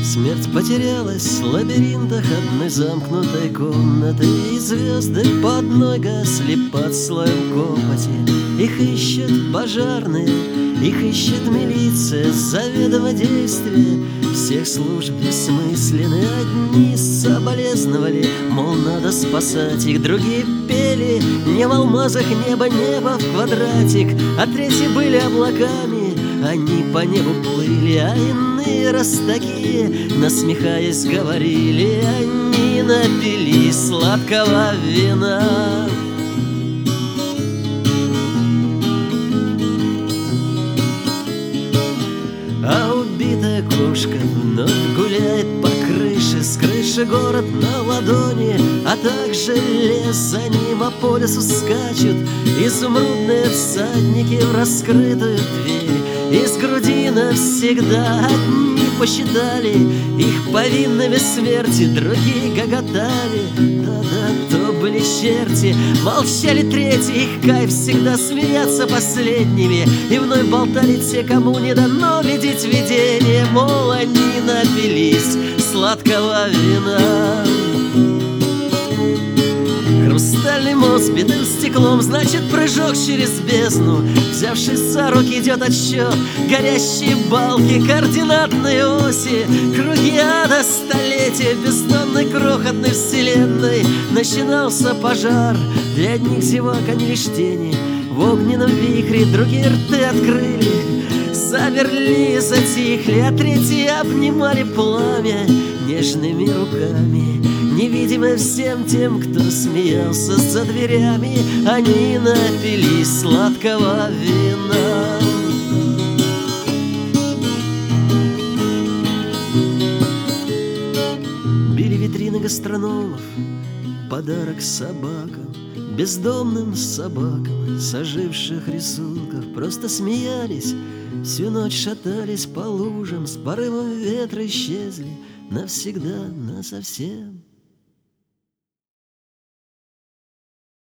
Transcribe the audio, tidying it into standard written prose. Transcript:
Смерть потерялась в лабиринтах одной замкнутой комнаты, и звезды под одной гасли под слоем копоти. Их ищут пожарные, их ищет милиция, заведомо действия всех служб бессмысленны. Одни соболезновали, мол, надо спасать их, другие пели не в алмазах небо, небо в квадратик, а третьи были облаками, они по небу плыли, а иные раз такие, насмехаясь, говорили, они напились сладкого вина. А убитая кошка вновь гуляет по крыше, с крыши город на ладони, а также лес за ним, а по лесу скачут изумрудные всадники в раскрытую дверь. Из груди навсегда одни посчитали их повинными смерти, другие гоготали. Да-да, то были черти, молчали третьи, их кайф всегда смеяться последними. И вновь болтали те, кому не дано видеть видение, мол, они напились сладкого вина. Хрустальный мост битым стеклом, значит прыжок через бездну. Взявшись за руки, идет отсчет, горящие балки, координатные оси, круги ада, столетия бездонной крохотной вселенной. Начинался пожар, для одних зевак они лишь тени в огненном вихре, другие рты открыли, замерли, затихли, а третьи обнимали пламя нежными руками, невидимые всем тем, кто смеялся за дверями. Они напились сладкого вина. Били витрины гастрономов, подарок собакам, бездомным собакам с оживших рисунков. Просто смеялись, всю ночь шатались по лужам, с порывом ветра исчезли навсегда, насовсем.